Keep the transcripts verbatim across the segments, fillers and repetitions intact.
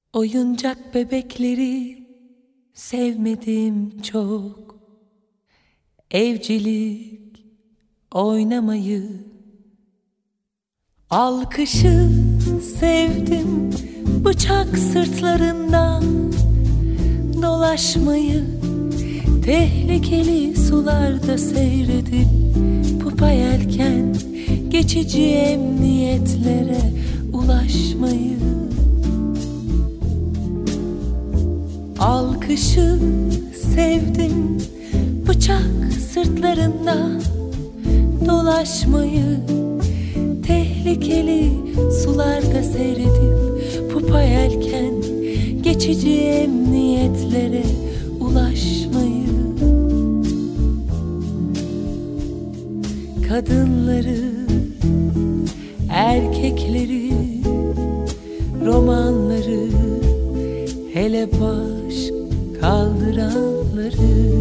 Oyuncak bebekleri sevmedim çok. Evcilik oynamayı, alkışı sevdim. Bıçak sırtlarından dolaşmayı, tehlikeli sularda seyredip pupa yelken geçici emniyetlere ulaşmayı. Alkışı sevdim, bıçak sırtlarında dolaşmayı, tehlikeli sularda seyredip pupa yelken geçici emniyetlere ulaşmayı. Kadınları, erkekleri, romanları, hele baş kaldıranları.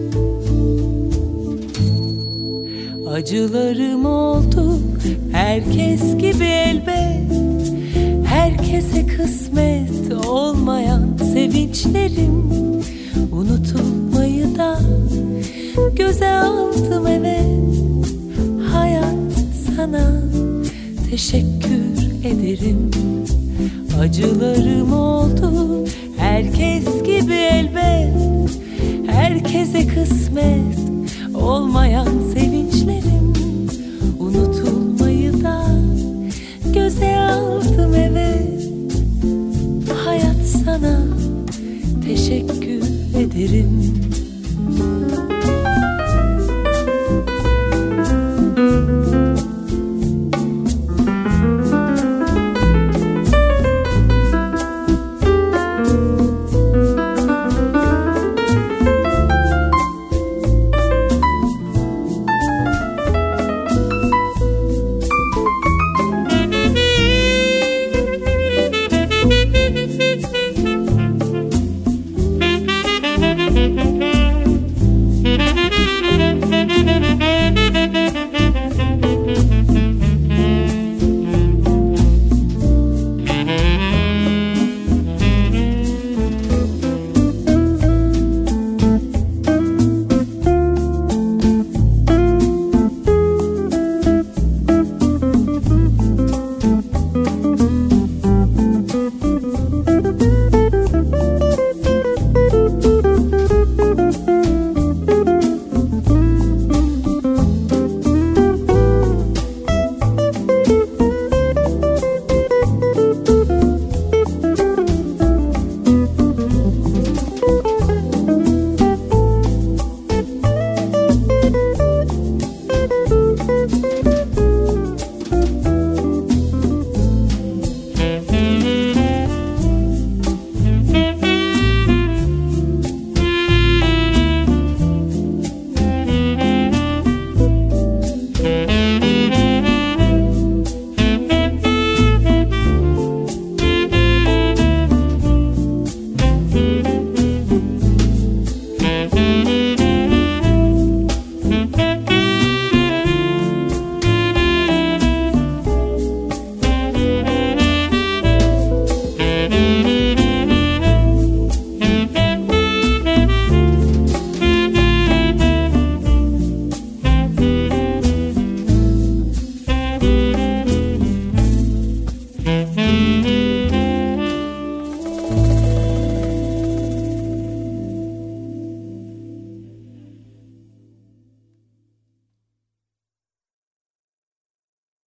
Acılarım oldu herkes gibi elbet, herkese kısmet olmayan sevinçlerim. Unutulmayı da göze aldım, evet. Hayat, sana teşekkür ederim. Acılarım oldu herkes gibi elbet, herkese kısmet olmayan sevinçlerim. Unutulmayı da göze aldım, evet. Hayat, sana teşekkür ederim.